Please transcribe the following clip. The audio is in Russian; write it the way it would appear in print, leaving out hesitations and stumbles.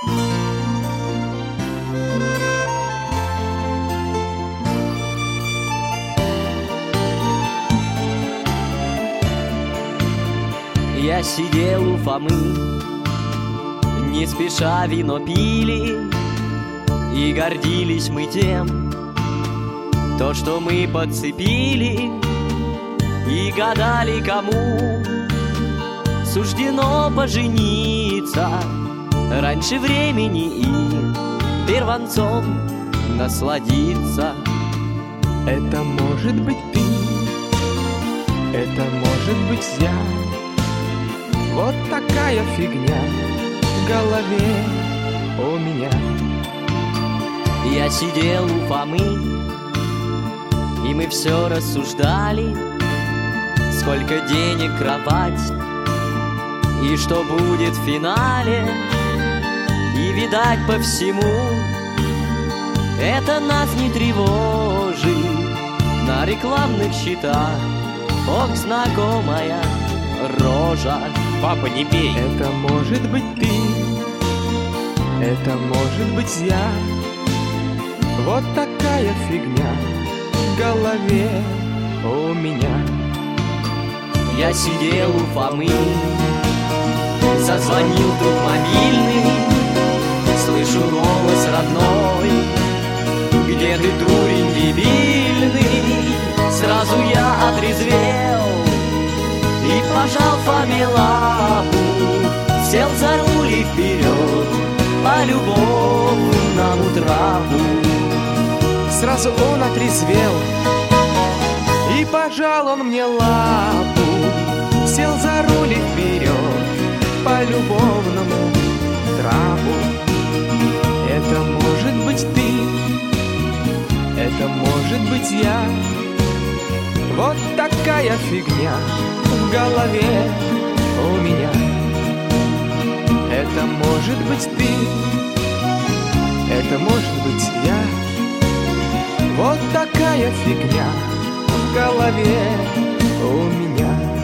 Я сидел у Фомы, не спеша вино пили, и гордились мы тем, то, что мы подцепили, и гадали, кому суждено пожениться раньше времени и первенцом насладиться. Это может быть ты, это может быть я. Вот такая фигня в голове у меня. Я сидел у Фомы, и мы все рассуждали, сколько денег кровать, и что будет в финале. И, видать, по всему это нас не тревожит. На рекламных счетах, ох, знакомая рожа. Папа, не бей! Это может быть ты, это может быть я. Вот такая фигня в голове у меня. Я сидел у Фомы, зазвонил вдруг мобильный, слышу голос родной: где ты, дурень дебильный? Сразу я отрезвел и пожал Фоме лапу, сел за руль и вперед по любовному трапу. Сразу он отрезвел, и пожал он мне лапу, сел за руль и вперед по любовному трапу. Это может быть ты, это может быть я. Вот такая фигня в голове у меня. Это может быть ты, это может быть я. Вот такая фигня в голове у меня.